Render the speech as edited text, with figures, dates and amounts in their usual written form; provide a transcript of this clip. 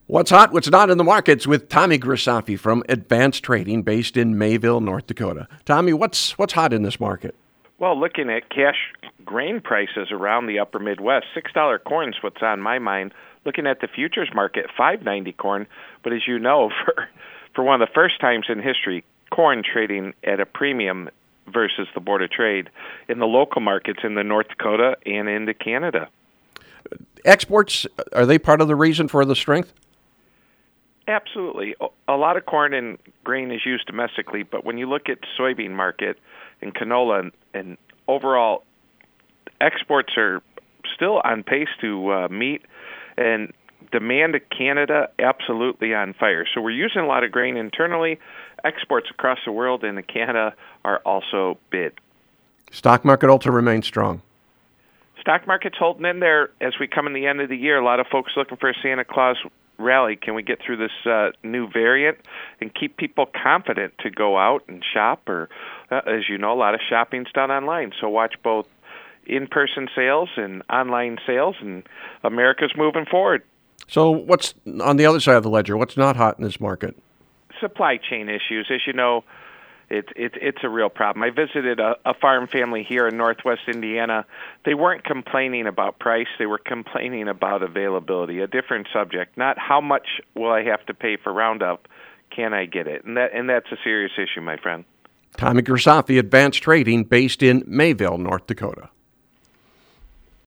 What's hot, what's not in the markets with Tommy Grisafi from Advanced Trading based in Mayville, North Dakota. Tommy, what's hot in this market? Well, looking at cash grain prices around the upper Midwest, $6 corn's what's on my mind. Looking at the futures market, $5.90 corn. But as you know, for one of the first times in history, corn trading at a premium versus the Board of Trade in the local markets in the North Dakota and into Canada. Exports, are they part of the reason for the strength? Absolutely. A lot of corn and grain is used domestically, but when you look at soybean market and canola and overall, exports are still on pace to meet, and demand to Canada absolutely on fire. So we're using a lot of grain internally. Exports across the world into Canada are also big. Stock market also remains strong. Stock market's holding in there as we come in the end of the year. A lot of folks looking for a Santa Claus rally. Can we get through this new variant and keep people confident to go out and shop? Or, as you know, a lot of shopping's done online. So watch both in-person sales and online sales, and America's moving forward. So what's on the other side of the ledger? What's not hot in this market? Supply chain issues. As you know, it's a real problem. I visited a farm family here in northwest Indiana. They weren't complaining about price. They were complaining about availability, a different subject. Not how much will I have to pay for Roundup, can I get it? And that's a serious issue, my friend. Tommy Grisafi, Advanced Trading, based in Mayville, North Dakota.